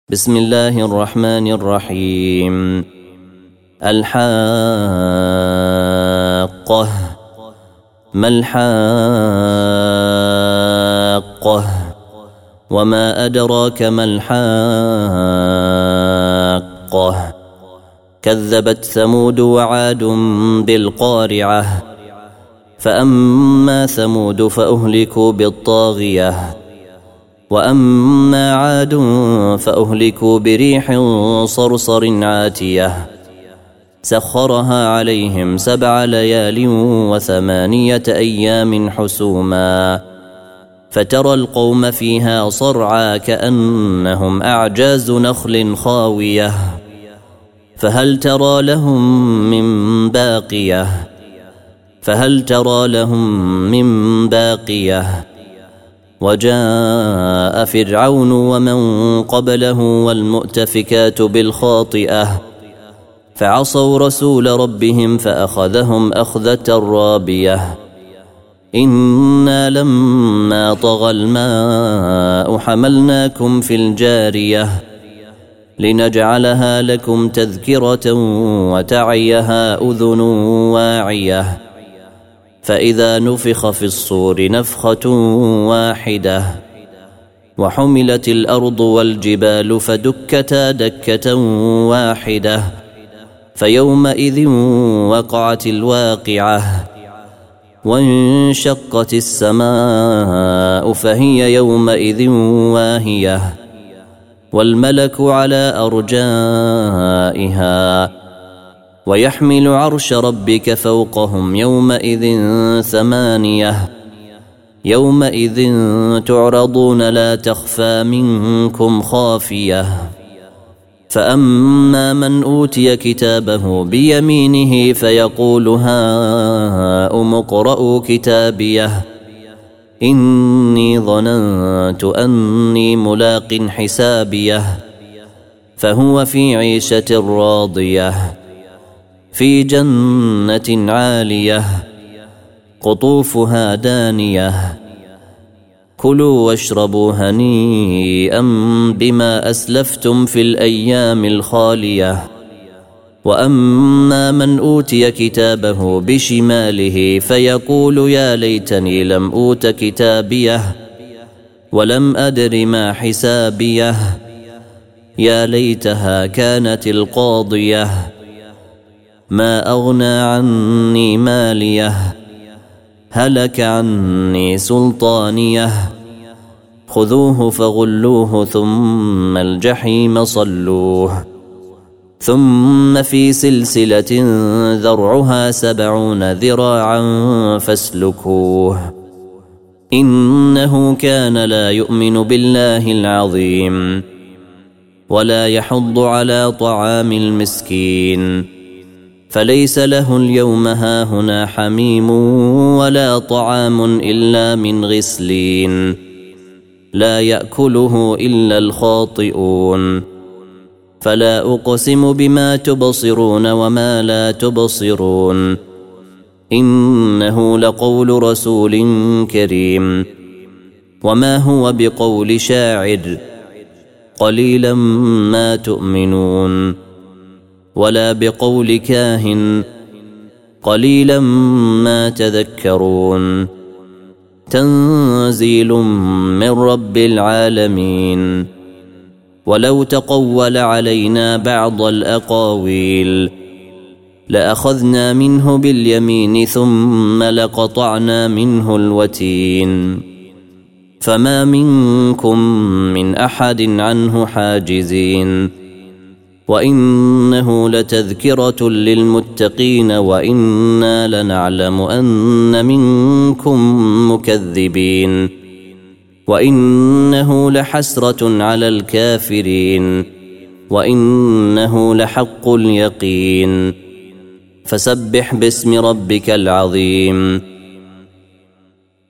بسم الله الرحمن الرحيم. الحاقة. ما الحاقة؟ وما أدراك ما الحاقة؟ كذبت ثمود وعاد بالقارعة. فأما ثمود فأهلكوا بالطاغية، وأما عاد فأهلكوا بريح صرصر عاتية سخرها عليهم 7 ليال و8 أيام حسوما، فترى القوم فيها صرعى كأنهم أعجاز نخل خاوية، فهل ترى لهم من باقية وجاء فرعون ومن قبله والمؤتفكات بالخاطئة فعصوا رسول ربهم فأخذهم أخذة رابية. إنا لما طغى الماء حملناكم في الجارية لنجعلها لكم تذكرة وتعيها أذن واعية، فإذا نفخ في الصور نفخة واحدة وحملت الأرض والجبال فدكتا دكة واحدة، فيومئذ وقعت الواقعة، وانشقت السماء فهي يومئذ واهية، والملك على أرجائها، ويحمل عرش ربك فوقهم يومئذ 8. يومئذ تعرضون لا تخفى منكم خافية. فأما من أوتي كتابه بيمينه فيقول هاؤم اقرءوا كتابيه إني ظننت أني ملاق حسابيه، فهو في عيشة راضية في جنة عالية قطوفها دانية. كلوا واشربوا هنيئا بما أسلفتم في الأيام الخالية. وأما من أوتي كتابه بشماله فيقول يا ليتني لم أوت كتابيه ولم أدر ما حسابيه، يا ليتها كانت القاضية ما أغنى عني ماليه، هلك عني سلطانيه، خذوه فغلوه ثم الجحيم صلوه، ثم في سلسلة ذرعها 70 ذراعا فاسلكوه، إنه كان لا يؤمن بالله العظيم ولا يحض على طعام المسكين، فليس له اليوم هاهنا حميم ولا طعام إلا من غسلين لا يأكله إلا الخاطئون. فلا أقسم بما تبصرون وما لا تبصرون، إنه لقول رسول كريم، وما هو بقول شاعر، قليلا ما تؤمنون، ولا بقول كاهن، قليلا ما تذكرون. تنزيل من رب العالمين. ولو تقول علينا بعض الأقاويل لأخذنا منه باليمين ثم لقطعنا منه الوتين، فما منكم من أحد عنه حاجزين. وإنه لتذكرة للمتقين وإنا لنعلم أن منكم مكذبين، وإنه لحسرة على الكافرين وإنه لحق اليقين. فسبح باسم ربك العظيم.